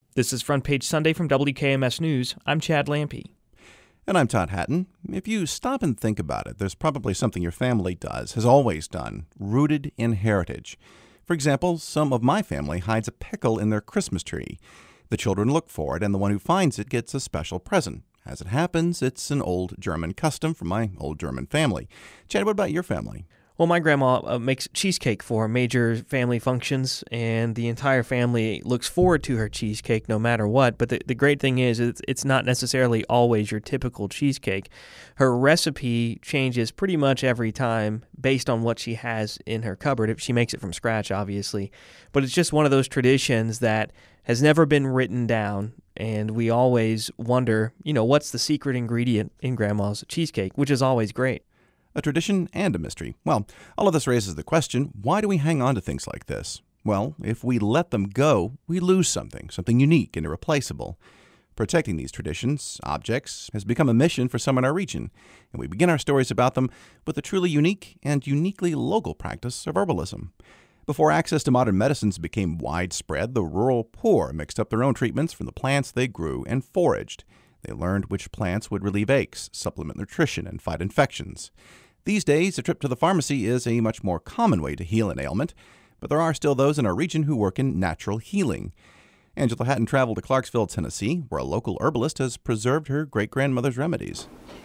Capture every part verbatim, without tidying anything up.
This is Front Page Sunday from W K M S News. I'm Chad Lampe. And I'm Todd Hatton. If you stop and think about it, there's probably something your family does, has always done, rooted in heritage. For example, some of my family hides a pickle in their Christmas tree. The children look for it, and the one who finds it gets a special present. As it happens, it's an old German custom from my old German family. Chad, what about your family? Well, my grandma uh, makes cheesecake for major family functions, and the entire family looks forward to her cheesecake no matter what. But the, the great thing is it's, it's not necessarily always your typical cheesecake. Her recipe changes pretty much every time based on what she has in her cupboard. If she makes it from scratch, obviously. But it's just one of those traditions that has never been written down, and we always wonder, you know, what's the secret ingredient in Grandma's cheesecake, which is always great. A tradition and a mystery. Well, all of this raises the question, why do we hang on to things like this? Well, if we let them go, we lose something, something unique and irreplaceable. Protecting these traditions, objects, has become a mission for some in our region, and we begin our stories about them with the truly unique and uniquely local practice of herbalism. Before access to modern medicines became widespread, the rural poor mixed up their own treatments from the plants they grew and foraged. They learned which plants would relieve aches, supplement nutrition, and fight infections. These days, a trip to the pharmacy is a much more common way to heal an ailment, but there are still those in our region who work in natural healing. Angela Hatton traveled to Clarksville, Tennessee, where a local herbalist has preserved her great-grandmother's remedies.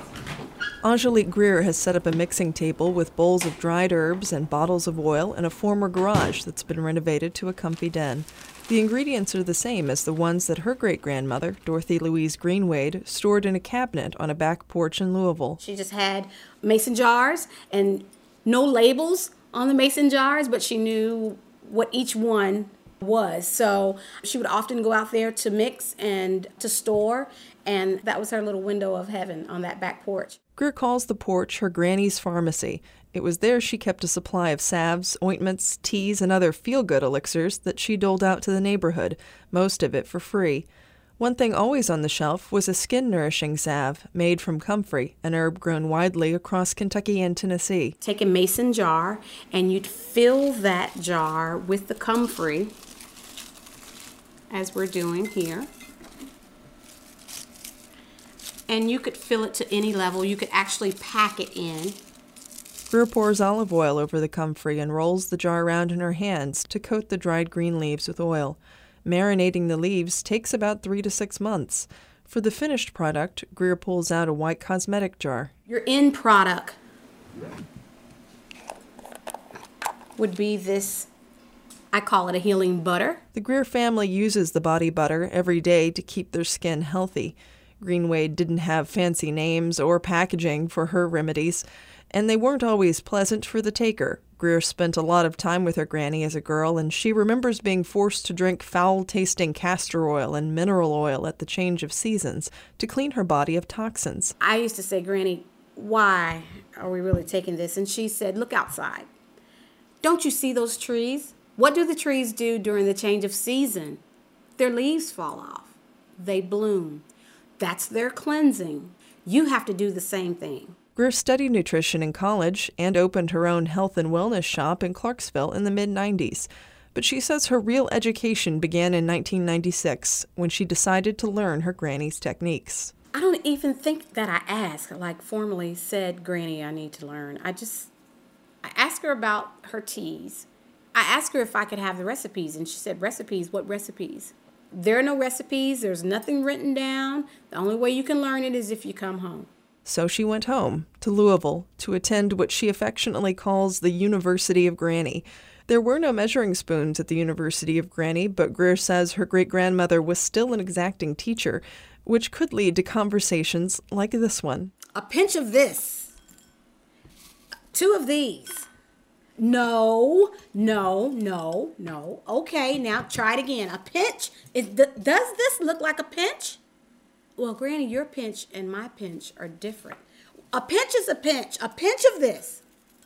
Angelique Greer has set up a mixing table with bowls of dried herbs and bottles of oil in a former garage that's been renovated to a comfy den. The ingredients are the same as the ones that her great-grandmother, Dorothy Louise Greenwade, stored in a cabinet on a back porch in Louisville. She just had mason jars and no labels on the mason jars, but she knew what each one was. So she would often go out there to mix and to store, and that was her little window of heaven on that back porch. Greer calls the porch her granny's pharmacy. It was there she kept a supply of salves, ointments, teas, and other feel-good elixirs that she doled out to the neighborhood, most of it for free. One thing always on the shelf was a skin-nourishing salve made from comfrey, an herb grown widely across Kentucky and Tennessee. Take a mason jar, and you'd fill that jar with the comfrey, as we're doing here. And you could fill it to any level. You could actually pack it in. Greer pours olive oil over the comfrey and rolls the jar around in her hands to coat the dried green leaves with oil. Marinating the leaves takes about three to six months. For the finished product, Greer pulls out a white cosmetic jar. Your end product would be this, I call it a healing butter. The Greer family uses the body butter every day to keep their skin healthy. Greenwade didn't have fancy names or packaging for her remedies, and they weren't always pleasant for the taker. Greer spent a lot of time with her granny as a girl, and she remembers being forced to drink foul-tasting castor oil and mineral oil at the change of seasons to clean her body of toxins. I used to say, Granny, why are we really taking this? And she said, look outside. Don't you see those trees? What do the trees do during the change of season? Their leaves fall off. They bloom. That's their cleansing. You have to do the same thing. Greer studied nutrition in college and opened her own health and wellness shop in Clarksville in the mid nineties. But she says her real education began in nineteen ninety-six when she decided to learn her granny's techniques. I don't even think that I asked, like formally said, Granny, I need to learn. I just, I asked her about her teas. I asked her if I could have the recipes, and she said, recipes? What recipes? There are no recipes. There's nothing written down. The only way you can learn it is if you come home. So she went home to Louisville to attend what she affectionately calls the University of Granny. There were no measuring spoons at the University of Granny, but Greer says her great-grandmother was still an exacting teacher, which could lead to conversations like this one. A pinch of this. Two of these. No, no, no, no. Okay, now try it again. A pinch. Is th- does this look like a pinch? Well, Granny, your pinch and my pinch are different. A pinch is a pinch. A pinch of this.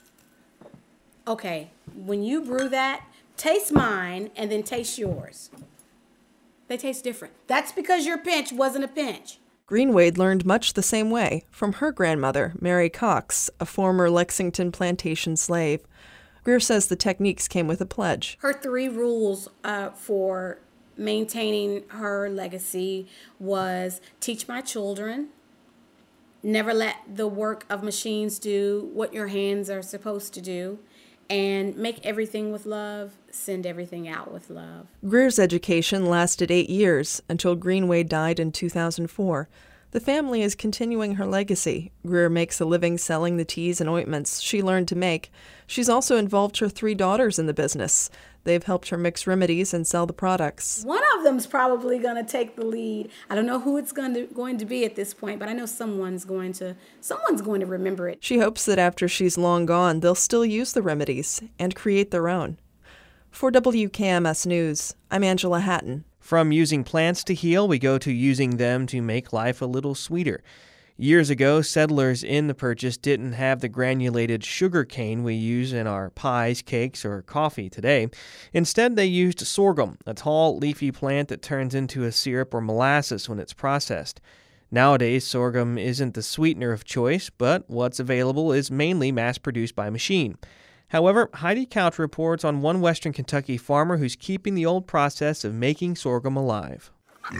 Okay, when you brew that, taste mine and then taste yours. They taste different. That's because your pinch wasn't a pinch. Greenwade learned much the same way from her grandmother, Mary Cox, a former Lexington plantation slave. Greer says the techniques came with a pledge. Her three rules uh, for maintaining her legacy was teach my children, never let the work of machines do what your hands are supposed to do, and make everything with love, send everything out with love. Greer's education lasted eight years until Greenway died in two thousand four. The family is continuing her legacy. Greer makes a living selling the teas and ointments she learned to make. She's also involved her three daughters in the business. They've helped her mix remedies and sell the products. One of them's probably going to take the lead. I don't know who it's going to going to be at this point, but I know someone's going to someone's going to remember it. She hopes that after she's long gone, they'll still use the remedies and create their own. For W K M S News, I'm Angela Hatton. From using plants to heal, we go to using them to make life a little sweeter. Years ago, settlers in the Purchase didn't have the granulated sugar cane we use in our pies, cakes, or coffee today. Instead, they used sorghum, a tall, leafy plant that turns into a syrup or molasses when it's processed. Nowadays, sorghum isn't the sweetener of choice, but what's available is mainly mass-produced by machine. However, Heidi Couch reports on one Western Kentucky farmer who's keeping the old process of making sorghum alive.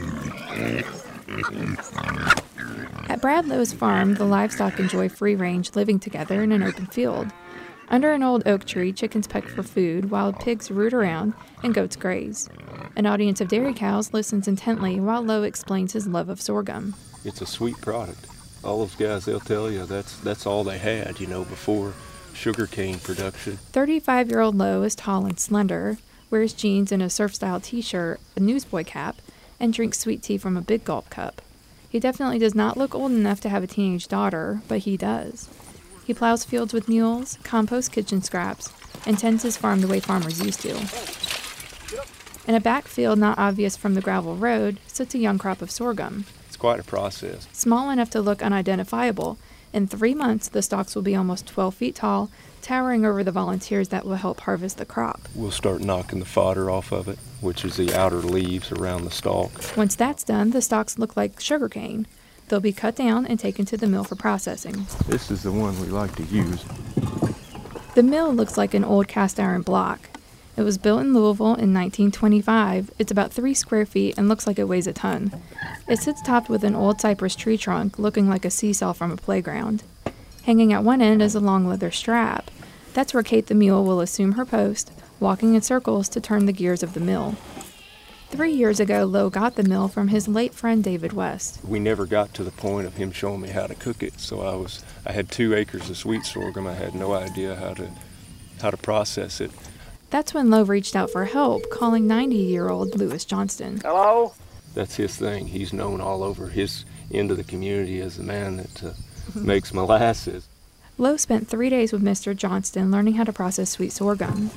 At Brad Lowe's farm, the livestock enjoy free-range living together in an open field. Under an old oak tree, chickens peck for food, while pigs root around, and goats graze. An audience of dairy cows listens intently while Lowe explains his love of sorghum. It's a sweet product. All those guys, they'll tell you that's that's all they had, you know, before sugarcane production. thirty-five-year-old Lowe is tall and slender, wears jeans and a surf-style t-shirt, a newsboy cap, and drinks sweet tea from a big gulp cup. He definitely does not look old enough to have a teenage daughter, but he does. He plows fields with mules, composts kitchen scraps, and tends his farm the way farmers used to. In a backfield not obvious from the gravel road sits a young crop of sorghum. It's quite a process. Small enough to look unidentifiable, in three months the stalks will be almost twelve feet tall, towering over the volunteers that will help harvest the crop. We'll start knocking the fodder off of it, which is the outer leaves around the stalk. Once that's done, the stalks look like sugarcane. They'll be cut down and taken to the mill for processing. This is the one we like to use. The mill looks like an old cast iron block. It was built in Louisville in nineteen twenty-five. It's about three square feet and looks like it weighs a ton. It sits topped with an old cypress tree trunk looking like a seesaw from a playground. Hanging at one end is a long leather strap. That's where Kate the mule will assume her post, walking in circles to turn the gears of the mill. Three years ago, Lowe got the mill from his late friend David West. We never got to the point of him showing me how to cook it, so I was I had two acres of sweet sorghum. I had no idea how to how to process it. That's when Lowe reached out for help, calling ninety-year-old Lewis Johnston. Hello? That's his thing. He's known all over his end of the community as the man that uh, makes molasses. Lowe spent three days with Mister Johnston learning how to process sweet sorghum.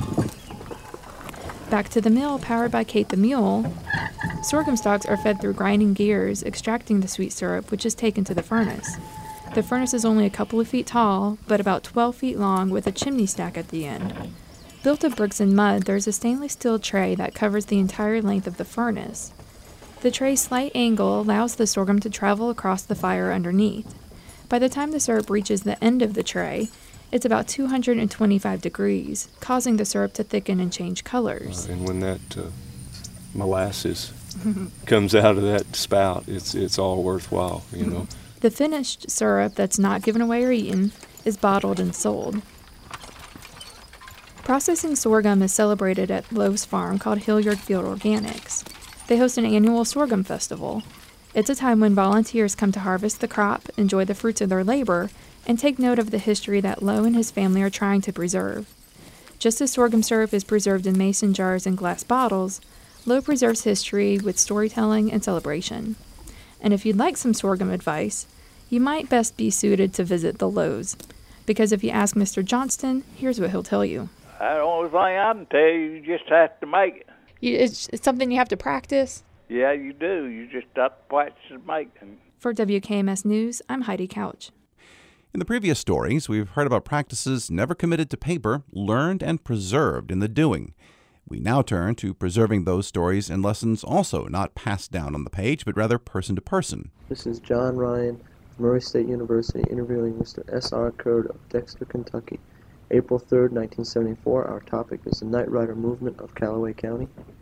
Back to the mill, powered by Kate the mule. Sorghum stalks are fed through grinding gears, extracting the sweet syrup, which is taken to the furnace. The furnace is only a couple of feet tall, but about twelve feet long with a chimney stack at the end. Built of bricks and mud, there's a stainless steel tray that covers the entire length of the furnace. The tray's slight angle allows the sorghum to travel across the fire underneath. By the time the syrup reaches the end of the tray, it's about two hundred twenty-five degrees, causing the syrup to thicken and change colors. Uh, and when that uh, molasses comes out of that spout, it's it's all worthwhile, you know. The finished syrup that's not given away or eaten is bottled and sold. Processing sorghum is celebrated at Lowe's farm called Hilliard Field Organics. They host an annual sorghum festival. It's a time when volunteers come to harvest the crop, enjoy the fruits of their labor, and take note of the history that Lowe and his family are trying to preserve. Just as sorghum syrup is preserved in mason jars and glass bottles, Lowe preserves history with storytelling and celebration. And if you'd like some sorghum advice, you might best be suited to visit the Lowe's, because if you ask Mister Johnston, here's what he'll tell you. The only thing I can tell you, you just have to make it. You, it's, it's something you have to practice. Yeah, you do. You just have to practice and make them. For W K M S News, I'm Heidi Couch. In the previous stories, we've heard about practices never committed to paper, learned and preserved in the doing. We now turn to preserving those stories and lessons also not passed down on the page, but rather person to person. This is John Ryan, Murray State University, interviewing Mister S R Curd of Dexter, Kentucky. April third, nineteen seventy-four, our topic is the Night Rider movement of Callaway County. My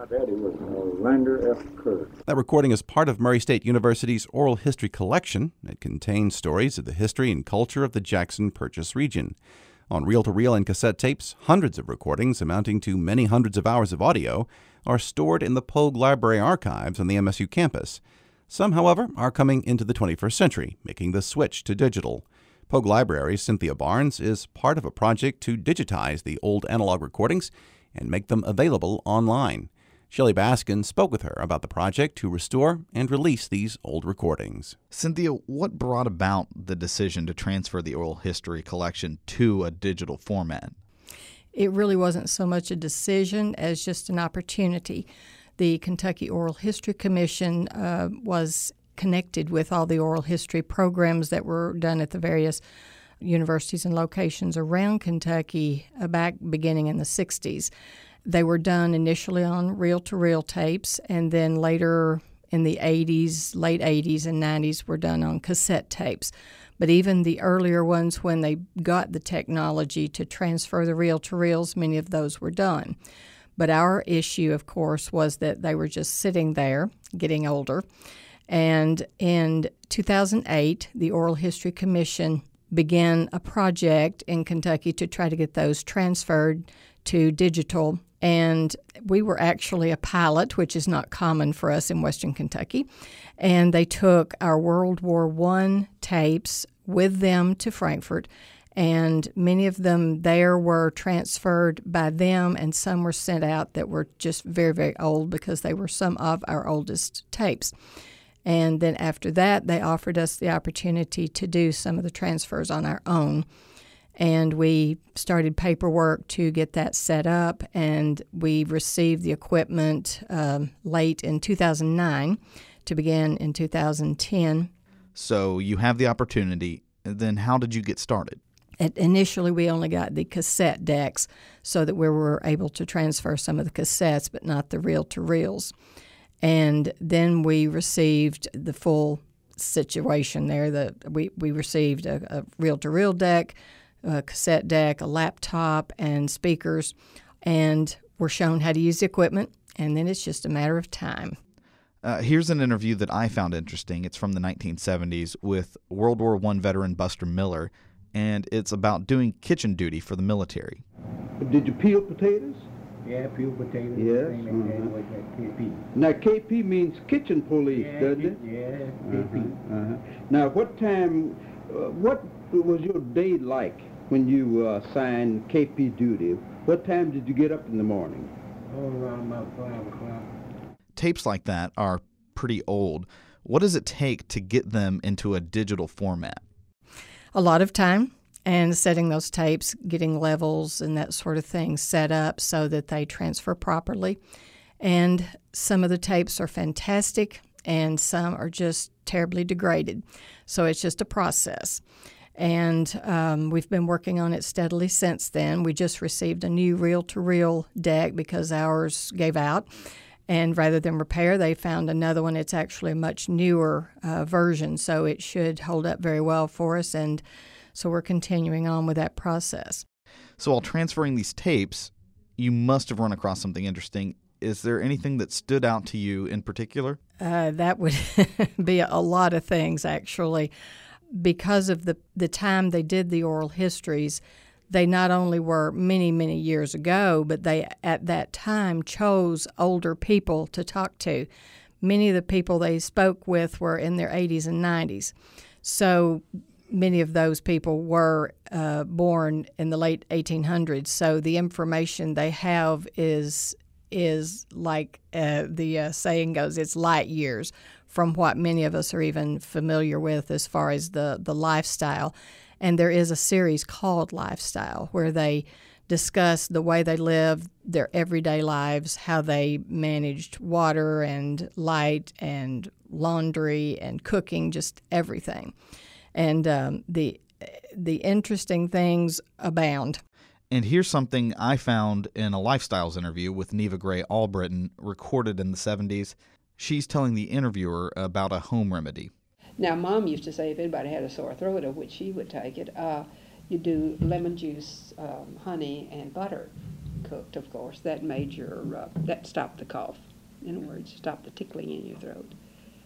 My daddy was Lander F. Kerr. That recording is part of Murray State University's oral history collection. It contains stories of the history and culture of the Jackson Purchase region. On reel-to-reel and cassette tapes, hundreds of recordings amounting to many hundreds of hours of audio are stored in the Pogue Library archives on the M S U campus. Some, however, are coming into the twenty-first century, making the switch to digital. Pogue Library's Cynthia Barnes is part of a project to digitize the old analog recordings and make them available online. Shelley Baskin spoke with her about the project to restore and release these old recordings. Cynthia, what brought about the decision to transfer the oral history collection to a digital format? It really wasn't so much a decision as just an opportunity. The Kentucky Oral History Commission uh, was connected with all the oral history programs that were done at the various universities and locations around Kentucky uh, back beginning in the sixties. They were done initially on reel-to-reel tapes, and then later in the eighties, late eighties and nineties were done on cassette tapes. But even the earlier ones, when they got the technology to transfer the reel-to-reels, many of those were done. But our issue, of course, was that they were just sitting there, getting older. And in two thousand eight, the Oral History Commission began a project in Kentucky to try to get those transferred to digital. And we were actually a pilot, which is not common for us in Western Kentucky. And they took our World War One tapes with them to Frankfort, and many of them there were transferred by them, and some were sent out that were just very, very old because they were some of our oldest tapes. And then after that, they offered us the opportunity to do some of the transfers on our own. And we started paperwork to get that set up, and we received the equipment um, late in two thousand nine to begin in two thousand ten. So you have the opportunity. Then how did you get started? At, initially, we only got the cassette decks so that we were able to transfer some of the cassettes, but not the reel-to-reels. And then we received the full situation there. The, we, we received a, a reel-to-reel deck, a cassette deck, a laptop, and speakers, and were shown how to use the equipment, and then it's just a matter of time. Uh, here's an interview that I found interesting. It's from the nineteen seventies with World War One veteran Buster Miller, and it's about doing kitchen duty for the military. Did you peel potatoes? Yeah, peel potatoes. Yes. Same Uh-huh. as like K P. Now, K P means kitchen police, Yeah, doesn't it? yeah, K P. Uh-huh, uh-huh. Now, what time, uh, what was your day like when you uh, signed K P duty? What time did you get up in the morning? Oh, around about five o'clock. Tapes like that are pretty old. What does it take to get them into a digital format? A lot of time, and setting those tapes, getting levels and that sort of thing set up so that they transfer properly. And some of the tapes are fantastic, and some are just terribly degraded. So it's just a process. And um, we've been working on it steadily since then. We just received a new reel-to-reel deck because ours gave out. And rather than repair, they found another one. It's actually a much newer uh, version, so it should hold up very well for us. And so we're continuing on with that process. So while transferring these tapes, you must have run across something interesting. Is there anything that stood out to you in particular? Uh, that would be a lot of things, actually. Because of the, the time they did the oral histories, they not only were many, many years ago, but they at that time chose older people to talk to. Many of the people they spoke with were in their eighties and nineties. So many of those people were uh, born in the late eighteen hundreds. So the information they have is is like uh, the uh, saying goes, it's light years from what many of us are even familiar with as far as the, the lifestyle. And there is a series called Lifestyle where they discuss the way they live, their everyday lives, how they managed water and light and laundry and cooking, just everything. And um, the the interesting things abound. And here's something I found in a Lifestyles interview with Neva Gray Albritton recorded in the seventies. She's telling the interviewer about a home remedy. Now, Mom used to say if anybody had a sore throat, of which she would take it, uh, you do lemon juice, um, honey, and butter. cooked, of course. That made your, uh, that stopped the cough. In other words, stopped the tickling in your throat.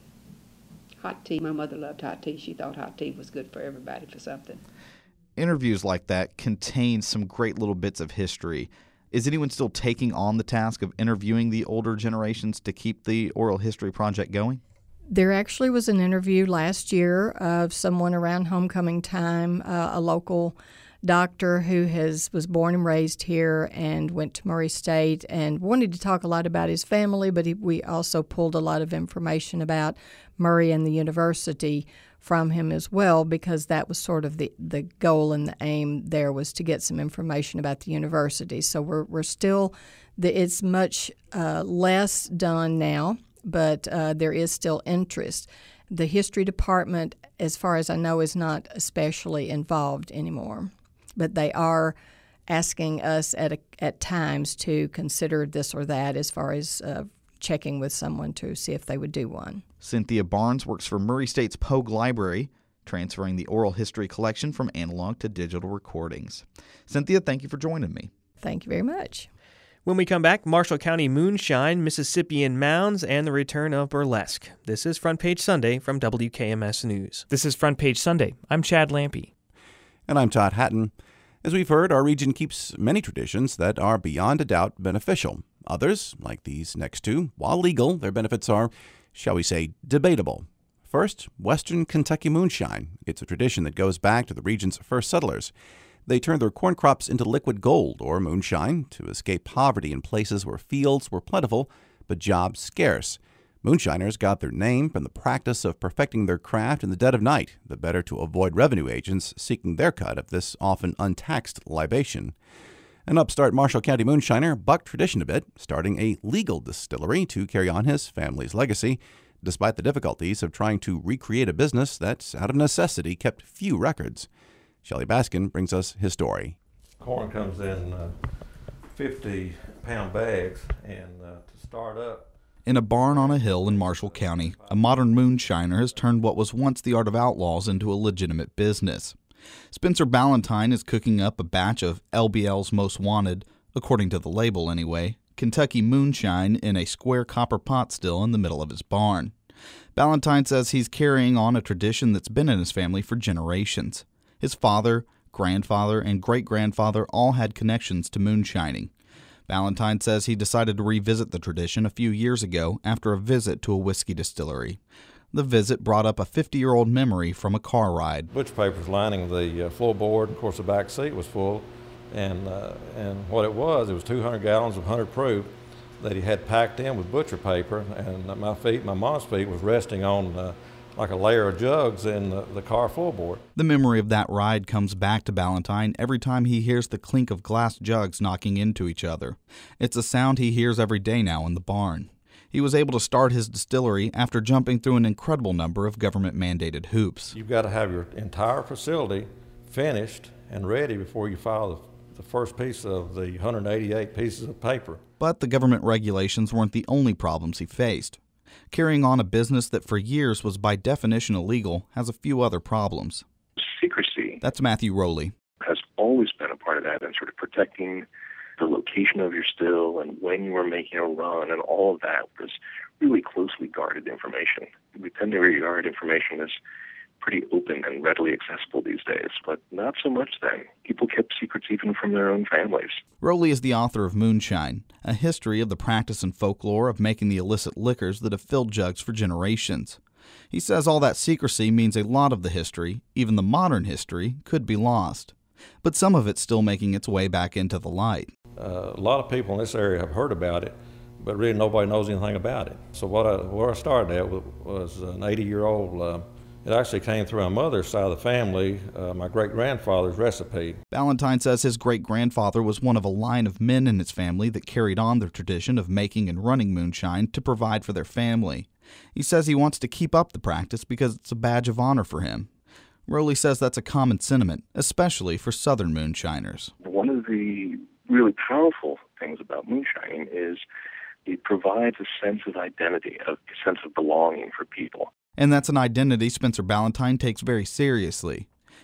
Hot tea. My mother loved hot tea. She thought hot tea was good for everybody for something. Interviews like that contain some great little bits of history. Is anyone still taking on the task of interviewing the older generations to keep the Oral History Project going? There actually was an interview last year of someone around homecoming time, uh, a local doctor who has was born and raised here and went to Murray State and wanted to talk a lot about his family, but he, we also pulled a lot of information about Murray and the university from him as well, because that was sort of the, the goal and the aim there, was to get some information about the university. So we're we're still, the, it's much uh, less done now, but uh, there is still interest. The history department, as far as I know, is not especially involved anymore, but they are asking us at a, at times to consider this or that as far as uh, checking with someone to see if they would do one. Cynthia Barnes works for Murray State's Pogue Library, transferring the oral history collection from analog to digital recordings. Cynthia, thank you for joining me. Thank you very much. When we come back, Marshall County moonshine, Mississippian mounds, and the return of burlesque. This is Front Page Sunday from W K M S News. This is Front Page Sunday. I'm Chad Lampe. And I'm Todd Hatton. As we've heard, our region keeps many traditions that are beyond a doubt beneficial. Others, like these next two, while legal, their benefits are, shall we say, debatable. First, Western Kentucky moonshine. It's a tradition that goes back to the region's first settlers. They turned their corn crops into liquid gold, or moonshine, to escape poverty in places where fields were plentiful but jobs scarce. Moonshiners got their name from the practice of perfecting their craft in the dead of night, the better to avoid revenue agents seeking their cut of this often untaxed libation. An upstart Marshall County moonshiner bucked tradition a bit, starting a legal distillery to carry on his family's legacy, despite the difficulties of trying to recreate a business that, out of necessity, kept few records. Shelley Baskin brings us his story. Corn comes in uh, fifty-pound bags, and uh, to start up, In a barn on a hill in Marshall County, a modern moonshiner has turned what was once the art of outlaws into a legitimate business. Spencer Ballantyne is cooking up a batch of L B L's Most Wanted, according to the label anyway, Kentucky moonshine in a square copper pot still in the middle of his barn. Ballantyne says he's carrying on a tradition that's been in his family for generations. His father, grandfather, and great-grandfather all had connections to moonshining. Ballantyne says he decided to revisit the tradition a few years ago after a visit to a whiskey distillery. The visit brought up a fifty-year-old memory from a car ride. butcher paper was lining the uh, floorboard. Of course, the back seat was full, and uh, and what it was, it was two hundred gallons of one hundred proof that he had packed in with butcher paper, and my feet, my mom's feet, was resting on uh, like a layer of jugs in the, the car floorboard. The memory of that ride comes back to Ballantyne every time he hears the clink of glass jugs knocking into each other. It's a sound he hears every day now in the barn. He was able to start his distillery after jumping through an incredible number of government-mandated hoops. You've got to have your entire facility finished and ready before you file the, the first piece of the one hundred eighty-eight pieces of paper. But the government regulations weren't the only problems he faced. Carrying on a business that for years was by definition illegal has a few other problems. Secrecy. That's Matthew Rowley. Has always been a part of that, and sort of protecting the location of your still and when you were making a run, and all of that was really closely guarded information. We tend to regard information as pretty open and readily accessible these days, but not so much then. People kept secrets even from their own families. Rowley is the author of Moonshine, a history of the practice and folklore of making the illicit liquors that have filled jugs for generations. He says all that secrecy means a lot of the history, even the modern history, could be lost. But some of it's still making its way back into the light. Uh, a lot of people in this area have heard about it, but really nobody knows anything about it. So what I, where I started at was, was an eighty-year-old, uh, it actually came through my mother's side of the family, uh, my great-grandfather's recipe. Ballantyne says his great-grandfather was one of a line of men in his family that carried on the tradition of making and running moonshine to provide for their family. He says he wants to keep up the practice because it's a badge of honor for him. Rowley says that's a common sentiment, especially for southern moonshiners. One of the really powerful things about moonshining is it provides a sense of identity, a sense of belonging for people. And that's an identity Spencer Ballantyne takes very seriously.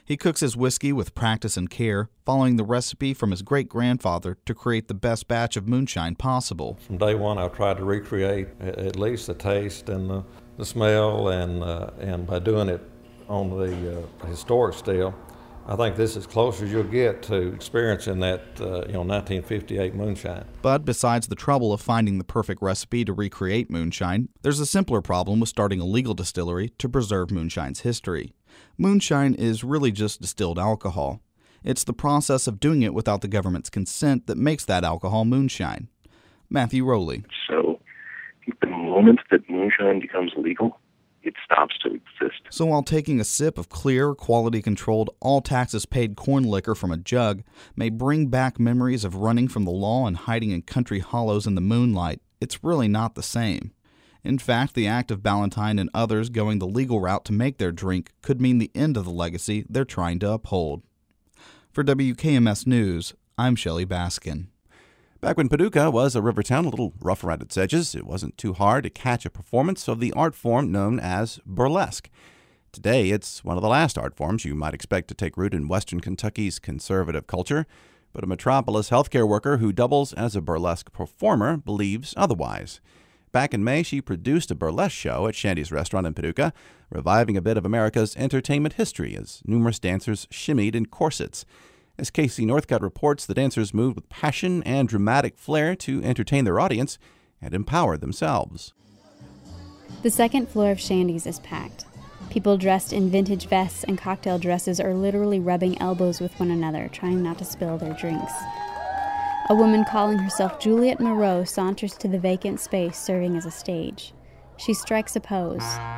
He cooks his whiskey with practice and care, following the recipe from his great-grandfather to create the best batch of moonshine possible. From day one, I've tried to recreate at least the taste and the, the smell, and uh, and by doing it on the uh, historic still, I think this is as close as you'll get to experiencing that uh, you know nineteen fifty-eight moonshine. But besides the trouble of finding the perfect recipe to recreate moonshine, there's a simpler problem with starting a legal distillery to preserve moonshine's history. Moonshine is really just distilled alcohol. It's the process of doing it without the government's consent that makes that alcohol moonshine. Matthew Rowley. So the moment that moonshine becomes legal, it stops to exist. So while taking a sip of clear, quality-controlled, all taxes-paid corn liquor from a jug may bring back memories of running from the law and hiding in country hollows in the moonlight, it's really not the same. In fact, the act of Ballantine and others going the legal route to make their drink could mean the end of the legacy they're trying to uphold. For W K M S News, I'm Shelley Baskin. Back when Paducah was a river town, a little rough around its edges, it wasn't too hard to catch a performance of the art form known as burlesque. Today, it's one of the last art forms you might expect to take root in western Kentucky's conservative culture, but a Metropolis healthcare worker who doubles as a burlesque performer believes otherwise. Back in May, she produced a burlesque show at Shandy's Restaurant in Paducah, reviving a bit of America's entertainment history as numerous dancers shimmied in corsets. As Casey Northcutt reports, the dancers moved with passion and dramatic flair to entertain their audience and empower themselves. The second floor of Shandy's is packed. People dressed in vintage vests and cocktail dresses are literally rubbing elbows with one another, trying not to spill their drinks. A woman calling herself Juliet Moreau saunters to the vacant space serving as a stage. She strikes a pose,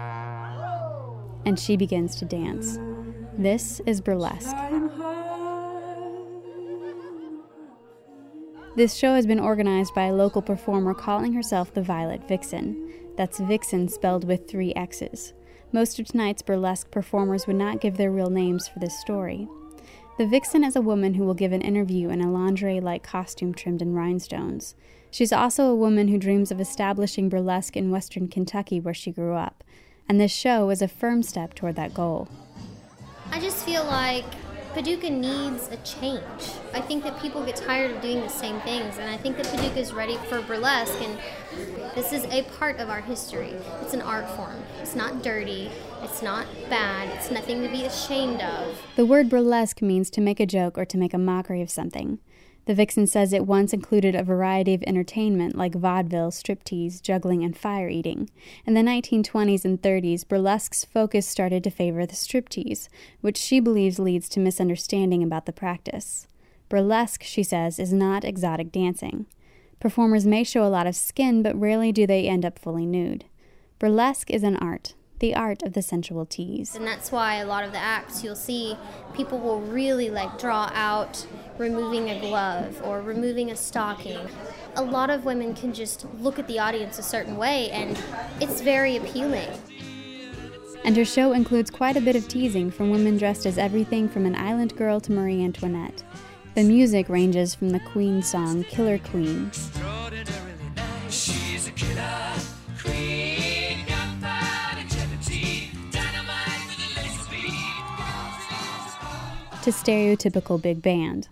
and she begins to dance. This is burlesque. This show has been organized by a local performer calling herself the Violet Vixen. That's Vixen spelled with three X's. Most of tonight's burlesque performers would not give their real names for this story. The Vixen is a woman who will give an interview in a lingerie-like costume trimmed in rhinestones. She's also a woman who dreams of establishing burlesque in western Kentucky where she grew up, and this show is a firm step toward that goal. I just feel like Paducah needs a change. I think that people get tired of doing the same things, and I think that Paducah is ready for burlesque, and this is a part of our history. It's an art form. It's not dirty. It's not bad. It's nothing to be ashamed of. The word burlesque means to make a joke or to make a mockery of something. The Vixen says it once included a variety of entertainment like vaudeville, striptease, juggling, and fire eating. In the nineteen twenties and thirties, burlesque's focus started to favor the striptease, which she believes leads to misunderstanding about the practice. Burlesque, she says, is not exotic dancing. Performers may show a lot of skin, but rarely do they end up fully nude. Burlesque is an art. The art of the sensual tease. And that's why a lot of the acts you'll see, people will really like draw out removing a glove or removing a stocking. A lot of women can just look at the audience a certain way, and it's very appealing. And her show includes quite a bit of teasing from women dressed as everything from an island girl to Marie Antoinette. The music ranges from the Queen song Killer Queen She's a killer queen, gunpowder gelatine, dynamite with a laser beam, to stereotypical big band.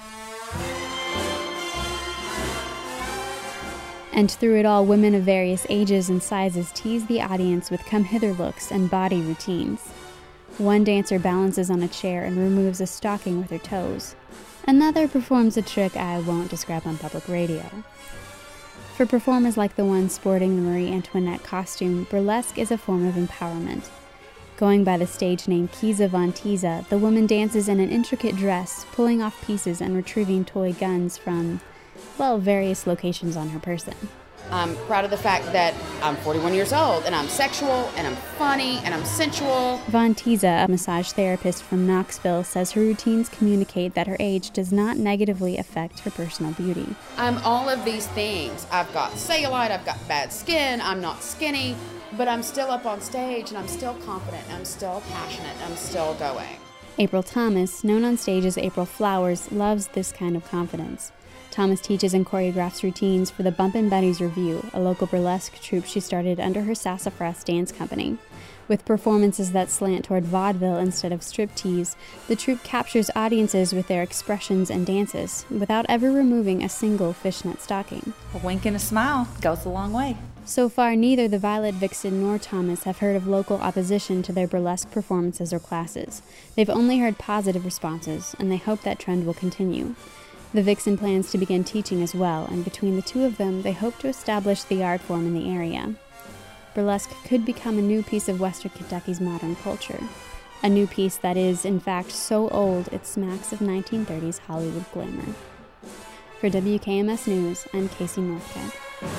And through it all, women of various ages and sizes tease the audience with come-hither looks and body routines. One dancer balances on a chair and removes a stocking with her toes. Another performs a trick I won't describe on public radio. For performers like the one sporting the Marie Antoinette costume, burlesque is a form of empowerment. Going by the stage name Kiza Von Teesa, the woman dances in an intricate dress, pulling off pieces and retrieving toy guns from, well, various locations on her person. I'm proud of the fact that I'm forty-one years old, and I'm sexual, and I'm funny, and I'm sensual. Von Teesa, a massage therapist from Knoxville, says her routines communicate that her age does not negatively affect her personal beauty. I'm all of these things. I've got cellulite, I've got bad skin, I'm not skinny, but I'm still up on stage, and I'm still confident, I'm still passionate, I'm still going. April Thomas, known on stage as April Flowers, loves this kind of confidence. Thomas teaches and choreographs routines for the Bumpin' Betty's Review, a local burlesque troupe she started under her Sassafras Dance Company. With performances that slant toward vaudeville instead of striptease, the troupe captures audiences with their expressions and dances, without ever removing a single fishnet stocking. A wink and a smile goes a long way. So far, neither the Violet Vixen nor Thomas have heard of local opposition to their burlesque performances or classes. They've only heard positive responses, and they hope that trend will continue. The Vixen plans to begin teaching as well, and between the two of them, they hope to establish the art form in the area. Burlesque could become a new piece of Western Kentucky's modern culture. A new piece that is, in fact, so old it smacks of nineteen thirties Hollywood glamour. For W K M S News, I'm Casey Northcutt.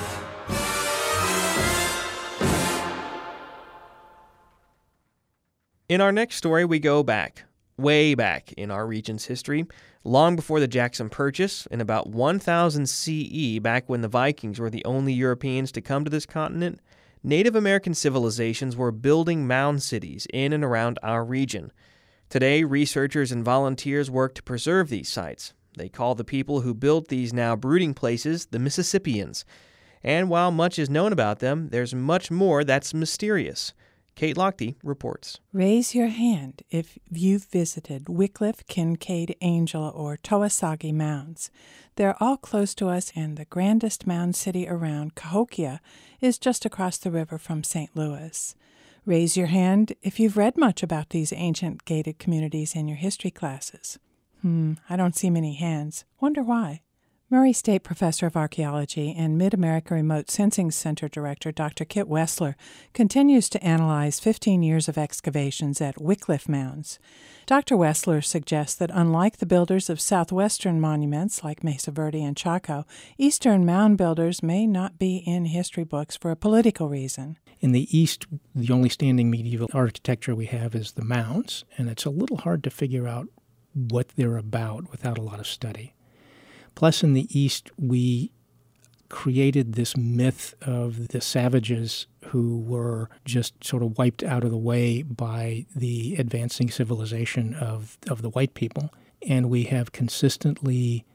In our next story, we go back, way back in our region's history, long before the Jackson Purchase, in about one thousand C E, back when the Vikings were the only Europeans to come to this continent. Native American civilizations were building mound cities in and around our region. Today, researchers and volunteers work to preserve these sites. They call the people who built these now brooding places the Mississippians. And while much is known about them, there's much more that's mysterious. Kate Lochte reports. Raise your hand if you've visited Wycliffe, Kincaid, Angel, or Towasagi mounds. They're all close to us, and the grandest mound city around, Cahokia, is just across the river from Saint Louis. Raise your hand if you've read much about these ancient gated communities in your history classes. Hmm, I don't see many hands. Wonder why. Murray State Professor of Archaeology and Mid-America Remote Sensing Center Director Doctor Kit Wessler continues to analyze fifteen years of excavations at Wycliffe Mounds. Doctor Wessler suggests that unlike the builders of southwestern monuments like Mesa Verde and Chaco, eastern mound builders may not be in history books for a political reason. In the East, the only standing medieval architecture we have is the mounds, and it's a little hard to figure out what they're about without a lot of study. Plus, in the East, we created this myth of the savages who were just sort of wiped out of the way by the advancing civilization of, of the white people. And we have consistently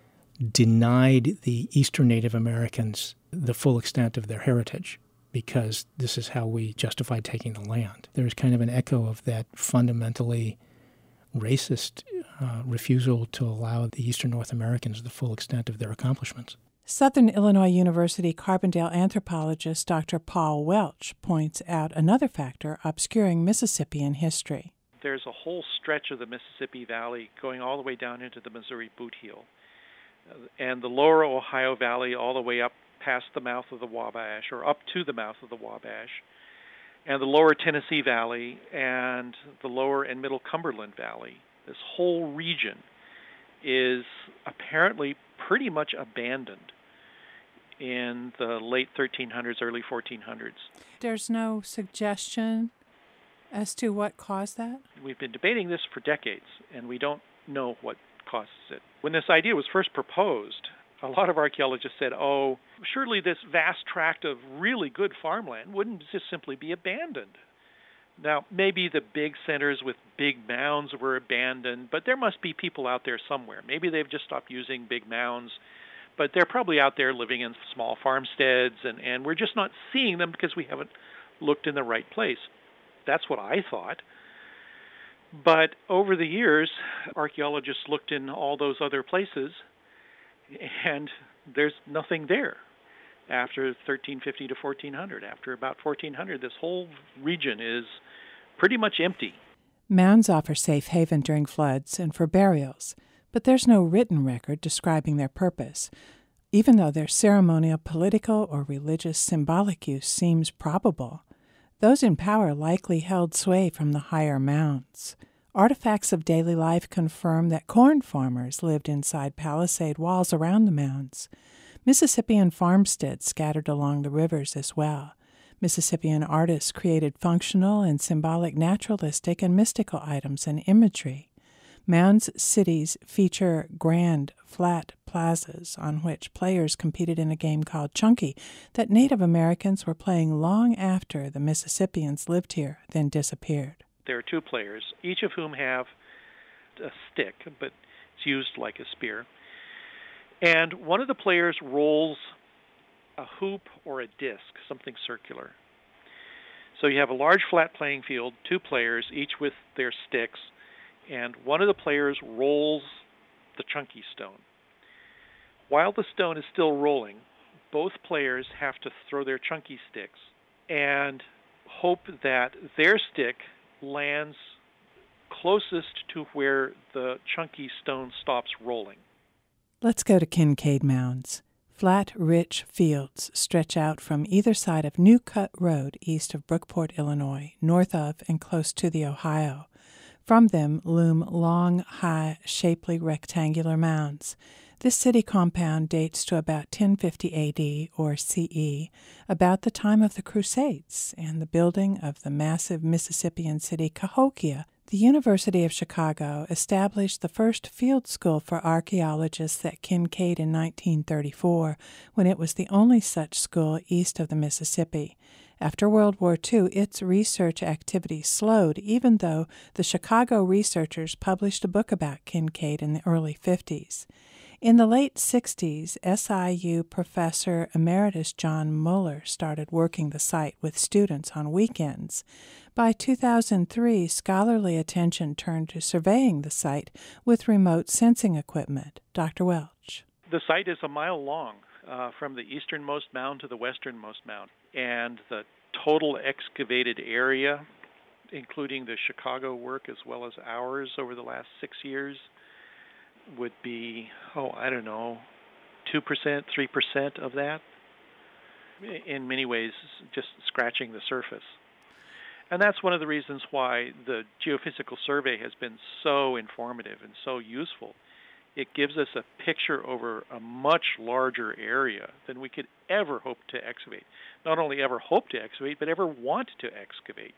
denied the Eastern Native Americans the full extent of their heritage because this is how we justified taking the land. There's kind of an echo of that fundamentally racist uh, refusal to allow the Eastern North Americans the full extent of their accomplishments. Southern Illinois University Carbondale anthropologist Doctor Paul Welch points out another factor obscuring Mississippian history. There's a whole stretch of the Mississippi Valley going all the way down into the Missouri Boot Heel, and the lower Ohio Valley all the way up past the mouth of the Wabash, or up to the mouth of the Wabash, and the lower Tennessee Valley, and the lower and middle Cumberland Valley. This whole region is apparently pretty much abandoned in the late thirteen hundreds, early fourteen hundreds. There's no suggestion as to what caused that? We've been debating this for decades, and we don't know what causes it. When this idea was first proposed, a lot of archaeologists said, oh, surely this vast tract of really good farmland wouldn't just simply be abandoned. Now, maybe the big centers with big mounds were abandoned, but there must be people out there somewhere. Maybe they've just stopped using big mounds, but they're probably out there living in small farmsteads, and, and we're just not seeing them because we haven't looked in the right place. That's what I thought. But over the years, archaeologists looked in all those other places, and there's nothing there after thirteen fifty to fourteen hundred. After about fourteen hundred, this whole region is pretty much empty. Mounds offer safe haven during floods and for burials, but there's no written record describing their purpose, even though their ceremonial, political, or religious symbolic use seems probable. Those in power likely held sway from the higher mounds. Artifacts of daily life confirm that corn farmers lived inside palisade walls around the mounds. Mississippian farmsteads scattered along the rivers as well. Mississippian artists created functional and symbolic naturalistic and mystical items and imagery. Mounds cities feature grand, flat plazas on which players competed in a game called Chunky that Native Americans were playing long after the Mississippians lived here, then disappeared. There are two players, each of whom have a stick, but it's used like a spear. And one of the players rolls a hoop or a disc, something circular. So you have a large flat playing field, two players, each with their sticks, and one of the players rolls the chunky stone. While the stone is still rolling, both players have to throw their chunky sticks and hope that their stick lands closest to where the chunky stone stops rolling. Let's go to Kincaid Mounds. Flat, rich fields stretch out from either side of New Cut Road east of Brookport, Illinois, north of and close to the Ohio. From them loom long, high, shapely rectangular mounds. This city compound dates to about ten fifty A D or C E, about the time of the Crusades and the building of the massive Mississippian city Cahokia. The University of Chicago established the first field school for archaeologists at Kincaid in nineteen thirty-four, when it was the only such school east of the Mississippi. After World War Two, its research activity slowed, even though the Chicago researchers published a book about Kincaid in the early fifties. In the late sixties, S I U professor emeritus John Muller started working the site with students on weekends. By two thousand three, scholarly attention turned to surveying the site with remote sensing equipment. Doctor Welch. The site is a mile long, uh, from the easternmost mound to the westernmost mound, and the total excavated area, including the Chicago work as well as ours over the last six years, would be, oh, I don't know, two percent, three percent of that. In many ways, just scratching the surface. And that's one of the reasons why the geophysical survey has been so informative and so useful. It gives us a picture over a much larger area than we could ever hope to excavate. Not only ever hope to excavate, but ever want to excavate.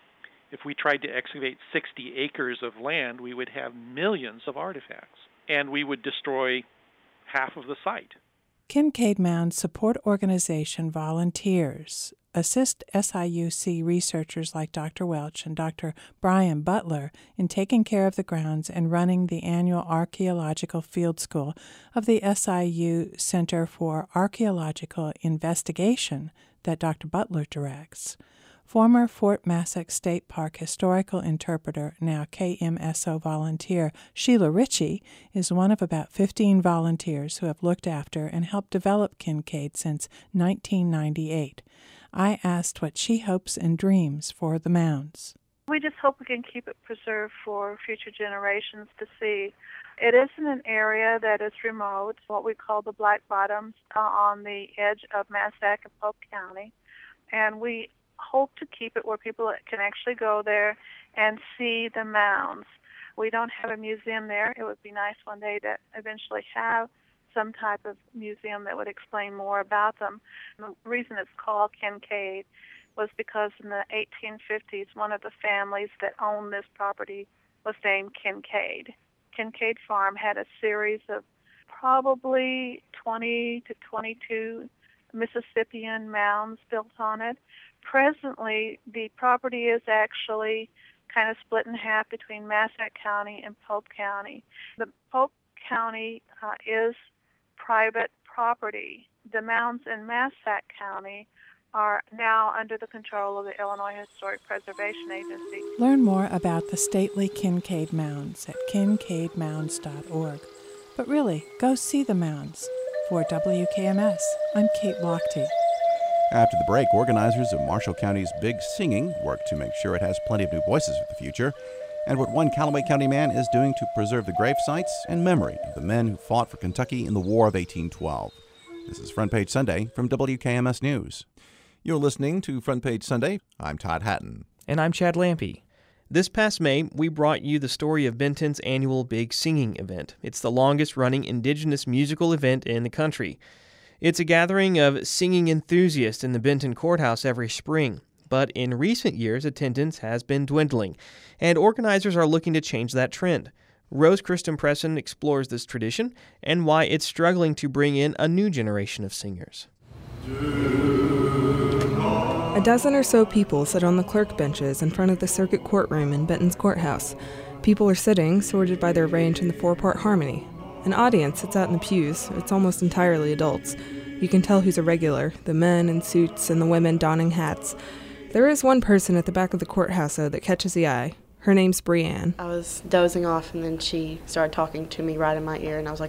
If we tried to excavate sixty acres of land, we would have millions of artifacts, and we would destroy half of the site. Kincaid Mounds Support Organization volunteers assist S I U C researchers like Doctor Welch and Doctor Brian Butler in taking care of the grounds and running the annual Archaeological Field School of the S I U Center for Archaeological Investigation that Doctor Butler directs. Former Fort Massac State Park historical interpreter, now K M S O volunteer, Sheila Ritchie, is one of about fifteen volunteers who have looked after and helped develop Kincaid since nineteen ninety-eight. I asked what she hopes and dreams for the mounds. We just hope we can keep it preserved for future generations to see. It is in an area that is remote, what we call the Black Bottoms, uh, on the edge of Massac and Polk County, and we hope to keep it where people can actually go there and see the mounds. We don't have a museum there. It would be nice one day to eventually have some type of museum that would explain more about them. The reason it's called Kincaid was because in the eighteen fifties, one of the families that owned this property was named Kincaid. Kincaid Farm had a series of probably twenty to twenty-two Mississippian mounds built on it. Presently, the property is actually kind of split in half between Massac County and Polk County. The Polk County uh, is private property. The mounds in Massac County are now under the control of the Illinois Historic Preservation Agency. Learn more about the stately Kincaid Mounds at kincaid mounds dot org. But really, go see the mounds. For W K M S, I'm Kate Lochte. After the break, organizers of Marshall County's Big Singing work to make sure it has plenty of new voices for the future, and what one Callaway County man is doing to preserve the grave sites and memory of the men who fought for Kentucky in the War of eighteen twelve. This is Front Page Sunday from W K M S News. You're listening to Front Page Sunday. I'm Todd Hatton. And I'm Chad Lampe. This past May, we brought you the story of Benton's annual Big Singing event. It's the longest-running indigenous musical event in the country. It's a gathering of singing enthusiasts in the Benton Courthouse every spring. But in recent years, attendance has been dwindling, and organizers are looking to change that trend. Rose Kristen Preston explores this tradition and why it's struggling to bring in a new generation of singers. A dozen or so people sit on the clerk benches in front of the circuit courtroom in Benton's courthouse. People are sitting, sorted by their range in the four-part harmony. An audience sits out in the pews. It's almost entirely adults. You can tell who's a regular, the men in suits and the women donning hats. There is one person at the back of the courthouse, though, that catches the eye. Her name's Brianne. I was dozing off, and then she started talking to me right in my ear, and I was like,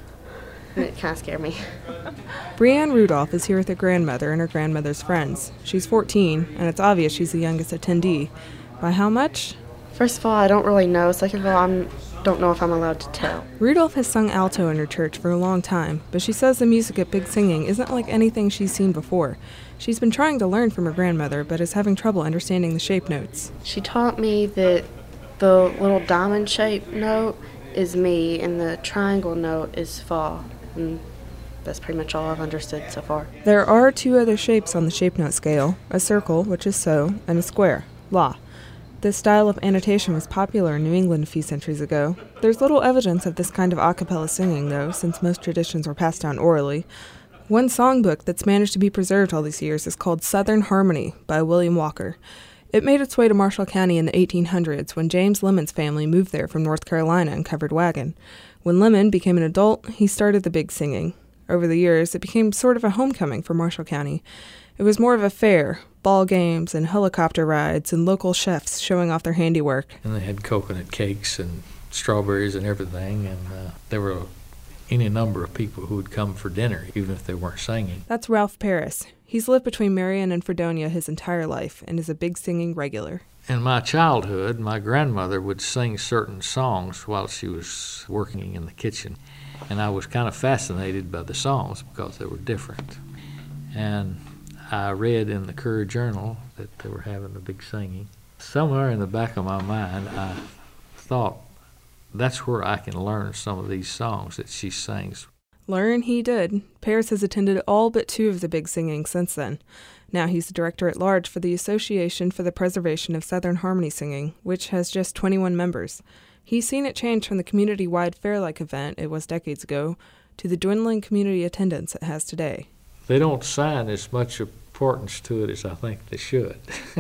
and it kind of scared me. Brianne Rudolph is here with her grandmother and her grandmother's friends. She's fourteen, and it's obvious she's the youngest attendee. By how much? First of all, I don't really know. Second of all, I don't know if I'm allowed to tell. Rudolph has sung alto in her church for a long time, but she says the music at Big Singing isn't like anything she's seen before. She's been trying to learn from her grandmother, but is having trouble understanding the shape notes. She taught me that the little diamond shape note is me, and the triangle note is fa. And that's pretty much all I've understood so far. There are two other shapes on the shape note scale, a circle, which is so, and a square, la. This style of annotation was popular in New England a few centuries ago. There's little evidence of this kind of a cappella singing, though, since most traditions were passed down orally. One songbook that's managed to be preserved all these years is called Southern Harmony by William Walker. It made its way to Marshall County in the eighteen hundreds when James Lemon's family moved there from North Carolina in covered wagon. When Lemon became an adult, he started the Big Singing. Over the years, it became sort of a homecoming for Marshall County. It was more of a fair, ball games and helicopter rides and local chefs showing off their handiwork. And they had coconut cakes and strawberries and everything, and uh, there were any number of people who would come for dinner, even if they weren't singing. That's Ralph Paris. He's lived between Marion and Fredonia his entire life and is a Big Singing regular. In my childhood, my grandmother would sing certain songs while she was working in the kitchen, and I was kind of fascinated by the songs because they were different. And I read in the Courier-Journal that they were having the Big Singing. Somewhere in the back of my mind, I thought, that's where I can learn some of these songs that she sings. Learn he did. Paris has attended all but two of the Big Singing since then. Now he's the director at large for the Association for the Preservation of Southern Harmony Singing, which has just twenty-one members. He's seen it change from the community-wide fair-like event it was decades ago to the dwindling community attendance it has today. They don't assign as much importance to it as I think they should.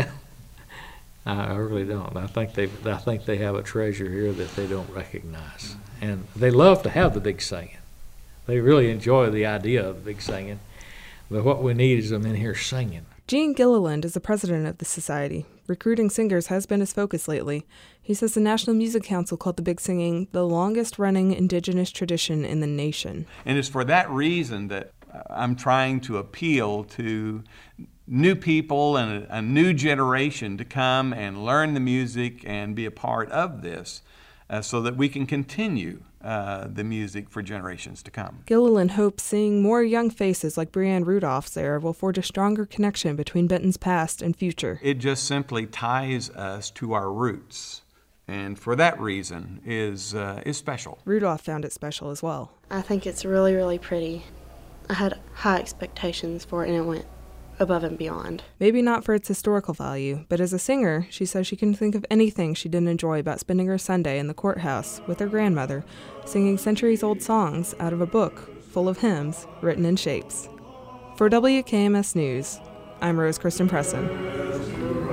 I really don't. I think they I think they have a treasure here that they don't recognize. And they love to have the Big Singing. They really enjoy the idea of the Big Singing. But what we need is them in here singing. Gene Gilliland is the president of the society. Recruiting singers has been his focus lately. He says the National Music Council called the Big Singing the longest-running indigenous tradition in the nation. And it's for that reason that I'm trying to appeal to new people and a, a new generation to come and learn the music and be a part of this uh, so that we can continue uh, the music for generations to come. Gilliland hopes seeing more young faces like Brianne Rudolph's there will forge a stronger connection between Benton's past and future. It just simply ties us to our roots, and for that reason is uh, is special. Rudolph found it special as well. I think it's really, really pretty. I had high expectations for it, and it went above and beyond. Maybe not for its historical value, but as a singer, she says she can think of anything she didn't enjoy about spending her Sunday in the courthouse with her grandmother, singing centuries-old songs out of a book full of hymns written in shapes. For W K M S News, I'm Rose Kristen Presson.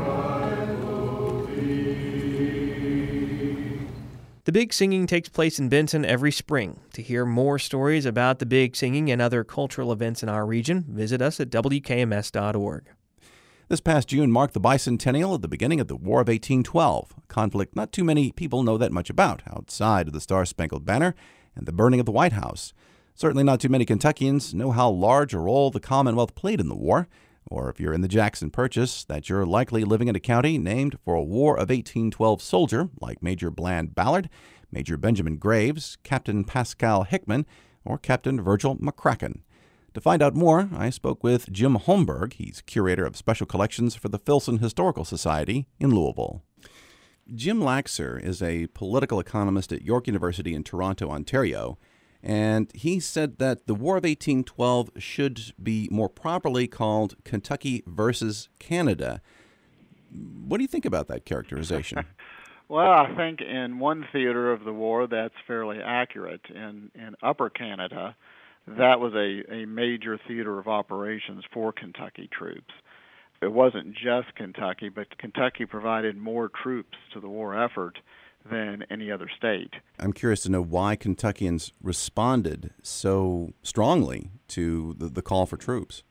The Big Singing takes place in Benton every spring. To hear more stories about the Big Singing and other cultural events in our region, visit us at W K M S dot org. This past June marked the bicentennial of the beginning of the War of eighteen twelve, a conflict not too many people know that much about outside of the Star-Spangled Banner and the burning of the White House. Certainly not too many Kentuckians know how large a role the Commonwealth played in the war, or if you're in the Jackson Purchase, that you're likely living in a county named for a War of eighteen twelve soldier like Major Bland Ballard, Major Benjamin Graves, Captain Pascal Hickman, or Captain Virgil McCracken. To find out more, I spoke with Jim Holmberg. He's curator of special collections for the Filson Historical Society in Louisville. Jim Laxer is a political economist at York University in Toronto, Ontario, and he said that the War of eighteen twelve should be more properly called Kentucky versus Canada. What do you think about that characterization? Well, I think in one theater of the war that's fairly accurate. In, in Upper Canada, that was a, a major theater of operations for Kentucky troops. It wasn't just Kentucky, but Kentucky provided more troops to the war effort than any other state. I'm curious to know why Kentuckians responded so strongly to the, the call for troops.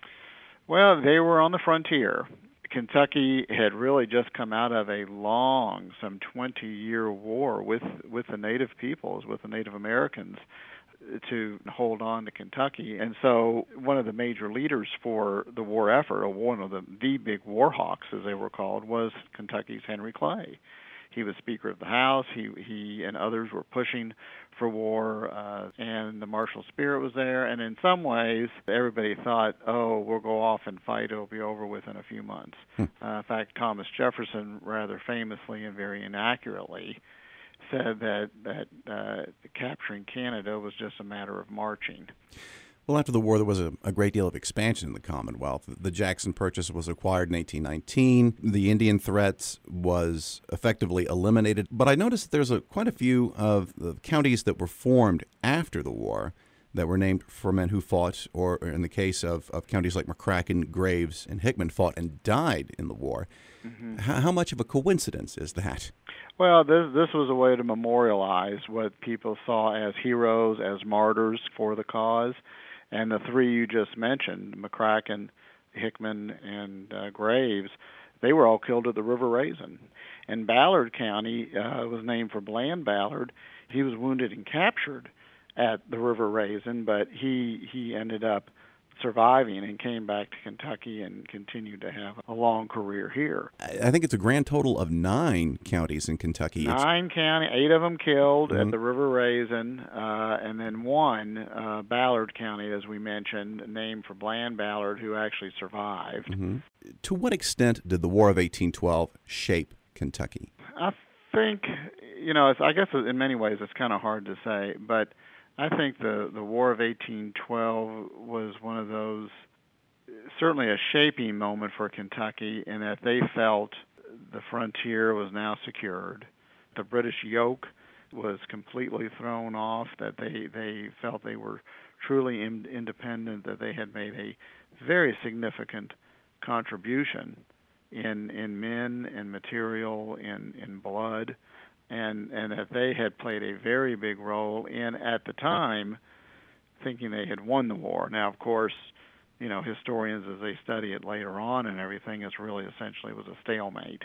Well, they were on the frontier. Kentucky had really just come out of a long, some twenty-year war with, with the native peoples, with the Native Americans, to hold on to Kentucky. And so one of the major leaders for the war effort, or one of the, the big war hawks, as they were called, was Kentucky's Henry Clay. He was Speaker of the House. He he and others were pushing for war, uh, and the martial spirit was there. And in some ways, everybody thought, oh, we'll go off and fight. It'll be over within a few months. Hmm. Uh, in fact, Thomas Jefferson, rather famously and very inaccurately, said that, that uh, capturing Canada was just a matter of marching. Well, after the war, there was a, a great deal of expansion in the Commonwealth. The Jackson Purchase was acquired in eighteen nineteen. The Indian threat was effectively eliminated. But I noticed that there's a, quite a few of the counties that were formed after the war that were named for men who fought, or in the case of, of counties like McCracken, Graves, and Hickman, fought and died in the war. Mm-hmm. How, how much of a coincidence is that? Well, this this was a way to memorialize what people saw as heroes, as martyrs for the cause. And the three you just mentioned, McCracken, Hickman, and uh, Graves, they were all killed at the River Raisin. And Ballard County uh, was named for Bland Ballard. He was wounded and captured at the River Raisin, but he he ended up surviving and came back to Kentucky and continued to have a long career here. I think it's a grand total of nine counties in Kentucky. Nine county, eight of them killed mm-hmm. at the River Raisin, uh, and then one, uh, Ballard County, as we mentioned, named for Bland Ballard, who actually survived. Mm-hmm. To what extent did the War of eighteen twelve shape Kentucky? I think, you know, it's, I guess in many ways it's kind of hard to say, but I think the, the War of eighteen twelve was one of those, certainly a shaping moment for Kentucky in that they felt the frontier was now secured. The British yoke was completely thrown off, that they, they felt they were truly in, independent, that they had made a very significant contribution in, in men, in material, in, in blood, and and that they had played a very big role in, at the time, thinking they had won the war. Now, of course, you know, historians, as they study it later on and everything, it's really essentially was a stalemate.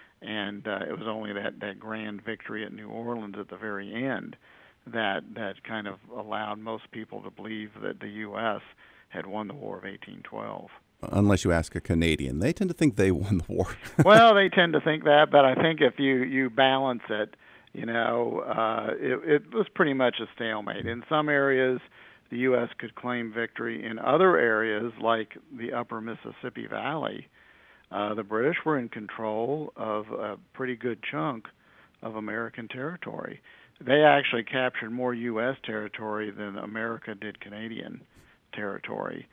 And uh, it was only that, that grand victory at New Orleans at the very end that that kind of allowed most people to believe that the U S had won the War of eighteen twelve. Unless you ask a Canadian, they tend to think they won the war. Well, they tend to think that, but I think if you, you balance it, you know, uh, it, it was pretty much a stalemate. In some areas, the U S could claim victory. In other areas, like the upper Mississippi Valley, uh, the British were in control of a pretty good chunk of American territory. They actually captured more U S territory than America did Canadian territory.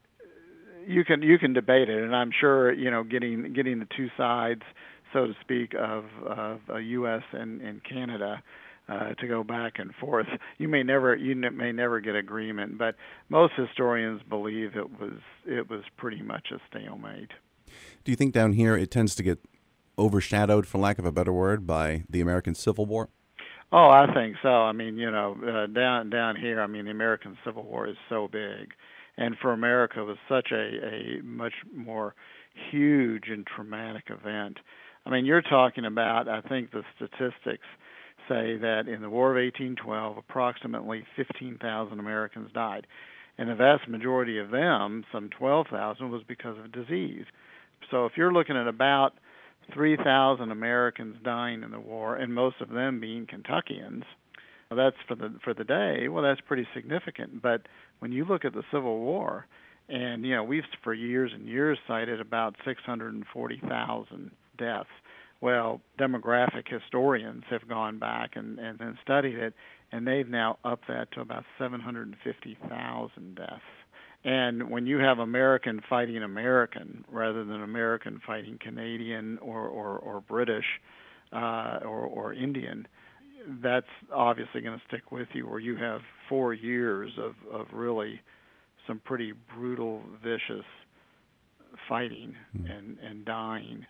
You can you can debate it, and I'm sure, you know, getting getting the two sides, so to speak, of, of uh, U S and, and Canada uh, to go back and forth. You may never you may never get agreement, but most historians believe it was it was pretty much a stalemate. Do you think down here it tends to get overshadowed, for lack of a better word, by the American Civil War? Oh, I think so. I mean, you know, uh, down down here, I mean, the American Civil War is so big. And for America, it was such a, a much more huge and traumatic event. I mean, you're talking about, I think the statistics say that in the War of eighteen twelve, approximately fifteen thousand Americans died. And the vast majority of them, some twelve thousand, was because of disease. So if you're looking at about three thousand Americans dying in the war, and most of them being Kentuckians, that's for the for the day. Well, that's pretty significant. But when you look at the Civil War, and you know, we've for years and years cited about six hundred forty thousand deaths. Well, demographic historians have gone back and, and, and studied it, and they've now upped that to about seven hundred fifty thousand deaths. And when you have American fighting American rather than American fighting Canadian or, or, or British uh, or, or Indian, that's obviously going to stick with you, where you have four years of, of really some pretty brutal, vicious fighting mm. and, and dying.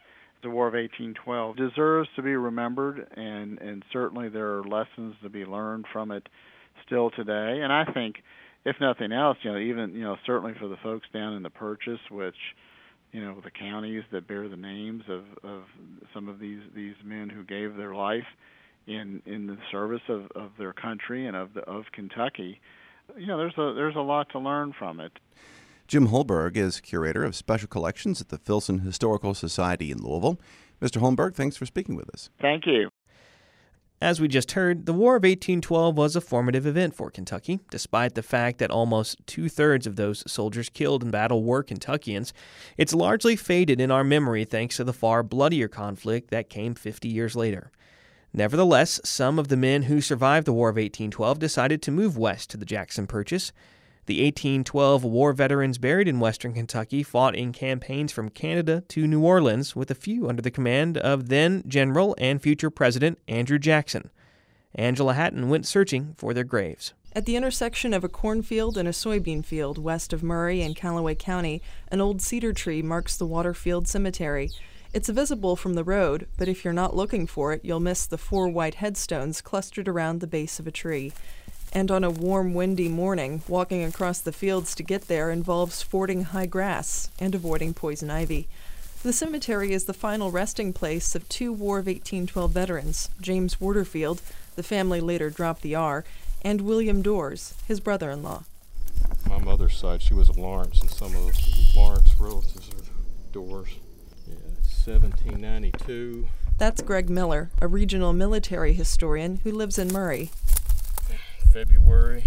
The War of eighteen twelve deserves to be remembered, and, and certainly there are lessons to be learned from it still today. And I think, if nothing else, you know, even, you know, certainly for the folks down in the Purchase, which, you know, the counties that bear the names of, of some of these, these men who gave their life in in the service of, of their country and of the, of Kentucky, you know, there's a there's a lot to learn from it. Jim Holmberg is curator of special collections at the Filson Historical Society in Louisville. Mister Holmberg, thanks for speaking with us. Thank you. As we just heard, the War of eighteen twelve was a formative event for Kentucky. Despite the fact that almost two-thirds of those soldiers killed in battle were Kentuckians, it's largely faded in our memory thanks to the far bloodier conflict that came fifty years later. Nevertheless, some of the men who survived the War of eighteen twelve decided to move west to the Jackson Purchase. The eighteen twelve war veterans buried in western Kentucky fought in campaigns from Canada to New Orleans, with a few under the command of then General and future President Andrew Jackson. Angela Hatton went searching for their graves. At the intersection of a cornfield and a soybean field west of Murray and Callaway County, an old cedar tree marks the Waterfield Cemetery. It's visible from the road, but if you're not looking for it, you'll miss the four white headstones clustered around the base of a tree. And on a warm, windy morning, walking across the fields to get there involves fording high grass and avoiding poison ivy. The cemetery is the final resting place of two War of eighteen twelve veterans, James Waterfield, the family later dropped the R, and William Dors, his brother-in-law. My mother's side, she was a Lawrence, and some of the Lawrence relatives are Dors. Yeah, seventeen ninety-two. That's Greg Miller, a regional military historian who lives in Murray. February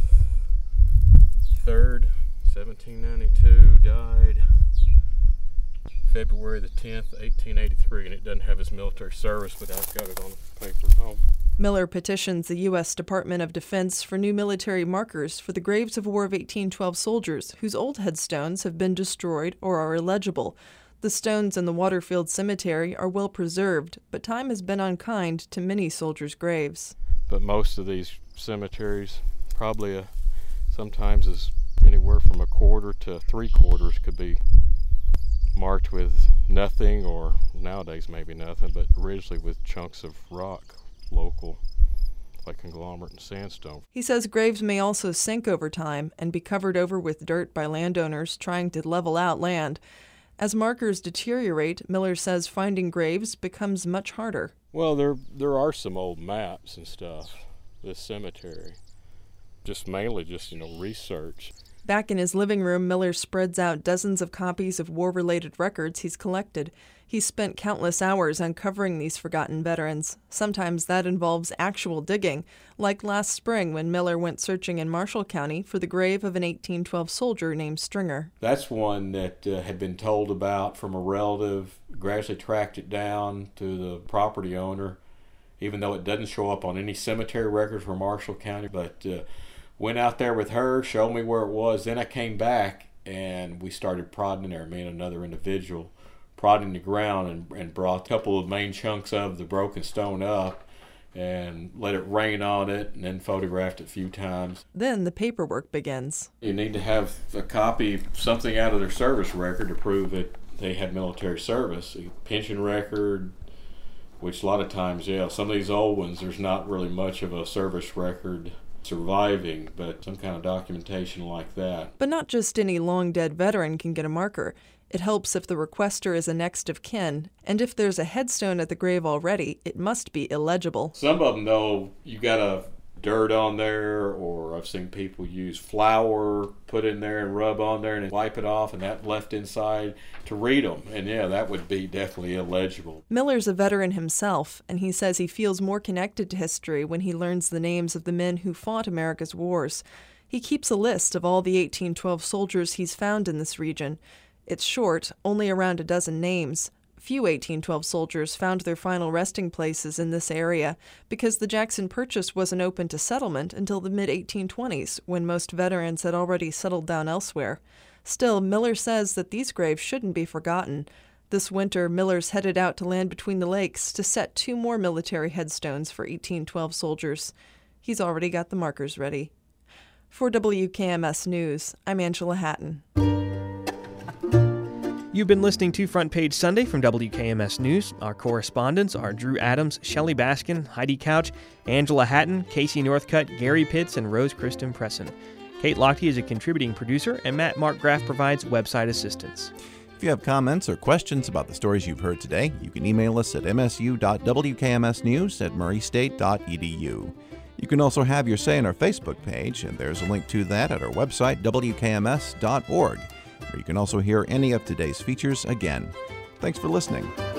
third, seventeen ninety-two, died February the tenth, eighteen eighty-three, and it doesn't have his military service, but I've got it on the paper at home. Miller petitions the U S Department of Defense for new military markers for the graves of War of eighteen twelve soldiers whose old headstones have been destroyed or are illegible. The stones in the Waterfield Cemetery are well preserved, but time has been unkind to many soldiers' graves. But most of these cemeteries, probably a, sometimes as anywhere from a quarter to three quarters could be marked with nothing, or nowadays maybe nothing, but originally with chunks of rock, local, like conglomerate and sandstone. He says graves may also sink over time and be covered over with dirt by landowners trying to level out land. As markers deteriorate, Miller says finding graves becomes much harder. Well, there there are some old maps and stuff, this cemetery. Just mainly just, you know, research. Back in his living room, Miller spreads out dozens of copies of war-related records he's collected. He's spent countless hours uncovering these forgotten veterans. Sometimes that involves actual digging, like last spring when Miller went searching in Marshall County for the grave of an eighteen twelve soldier named Stringer. That's one that uh, had been told about from a relative, gradually tracked it down to the property owner, even though it doesn't show up on any cemetery records for Marshall County, but uh, went out there with her, showed me where it was. Then I came back and we started prodding there, me and another individual, prodding the ground, and, and brought a couple of main chunks of the broken stone up and let it rain on it, and then photographed it a few times. Then the paperwork begins. You need to have a copy, something out of their service record to prove that they had military service, a pension record, which a lot of times, yeah, some of these old ones, there's not really much of a service record surviving, but some kind of documentation like that. But not just any long-dead veteran can get a marker. It helps if the requester is a next of kin, and if there's a headstone at the grave already, it must be illegible. Some of them, though, you got a dirt on there, or I've seen people use flour, put in there and rub on there and wipe it off, and that left inside to read them. And yeah, that would be definitely illegible. Miller's a veteran himself, and he says he feels more connected to history when he learns the names of the men who fought America's wars. He keeps a list of all the eighteen twelve soldiers he's found in this region. It's short, only around a dozen names. Few eighteen twelve soldiers found their final resting places in this area because the Jackson Purchase wasn't open to settlement until the mid eighteen twenties, when most veterans had already settled down elsewhere. Still, Miller says that these graves shouldn't be forgotten. This winter, Miller's headed out to Land Between the Lakes to set two more military headstones for eighteen twelve soldiers. He's already got the markers ready. For W K M S News, I'm Angela Hatton. You've been listening to Front Page Sunday from W K M S News. Our correspondents are Drew Adams, Shelley Baskin, Heidi Couch, Angela Hatton, Casey Northcutt, Gary Pitts, and Rose Kristen Presson. Kate Lochte is a contributing producer, and Matt Markgraf provides website assistance. If you have comments or questions about the stories you've heard today, you can email us at m s u dot w k m s news at murray state dot e d u. You can also have your say on our Facebook page, and there's a link to that at our website, w k m s dot org, where you can also hear any of today's features again. Thanks for listening.